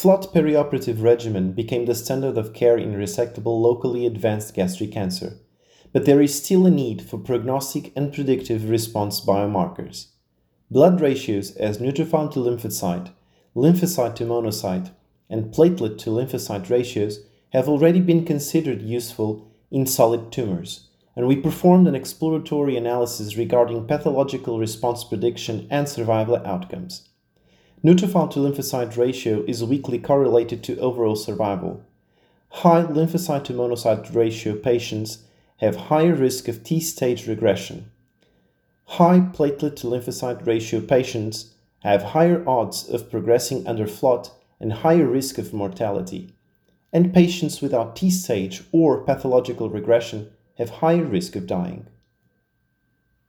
FLOT perioperative regimen became the standard of care in resectable locally advanced gastric cancer, but there is still a need for prognostic and predictive response biomarkers. Blood ratios as neutrophil to lymphocyte, lymphocyte to monocyte, and platelet to lymphocyte ratios have already been considered useful in solid tumors, and we performed an exploratory analysis regarding pathological response prediction and survival outcomes. Neutrophil to lymphocyte ratio is weakly correlated to overall survival. High lymphocyte to monocyte ratio patients have higher risk of T-stage regression. High platelet to lymphocyte ratio patients have higher odds of progressing under FLOT and higher risk of mortality. And patients without T-stage or pathological regression have higher risk of dying.